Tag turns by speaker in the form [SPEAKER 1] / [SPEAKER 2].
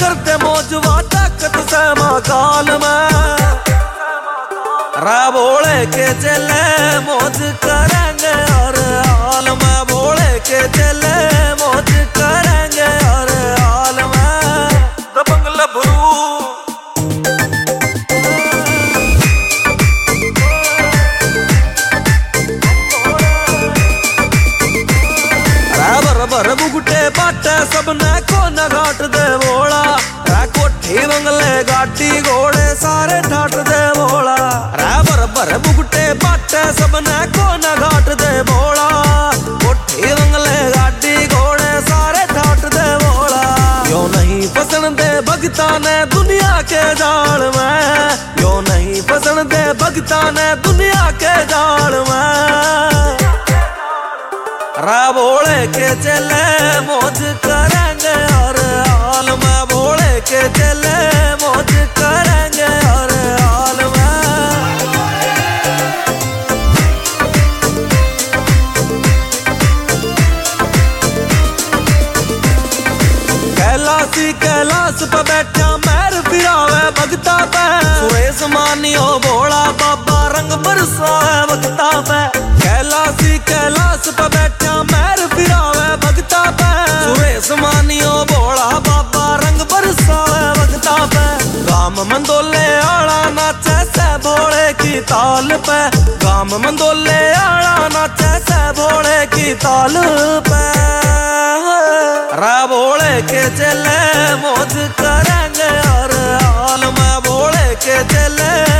[SPEAKER 1] करते मौजवा ताकत से महाकाल में रा बोले के चले मौज करेंगे हर हाल में बोले के चले मौज करेंगे हर हाल में दबंग लभरू भर बुगटे बाटे सबने को न घाट दे बोला रा कोठी बंगले गाड़ी घोड़े सारे ठाट दे बोला रा भर बुगटे बाटे सबने को न घाट दे बोला कोठी बंगले गाड़ी घोड़े सारे ठाट दे बोला यो नहीं फसन दे भगता ने दुनिया के जाल में यो नहीं फसन दे भगता ने दुनिया के जाल में रा बोले के चले मौज करेंगे हर हाल में बोले के चले मौज करेंगे हर हाल में कैलासी कैलाश पे बैठा मैर फिरावे भगता पे सुरेश मानियो भोला बाबा रंग बरसावे भगता पे कैलासी कैलाश पे बैठा मैर फिरावे भगता पे सुरेश मानियो भोला बाबा रंग बरसावे भगता पे गाम मंदोले आला नाचे से भोले की ताल पे गाम मंदोले आला नाचे से भोले की ताल पे रा बोले के चले मौज करेंगे हर हाल में बोले के चले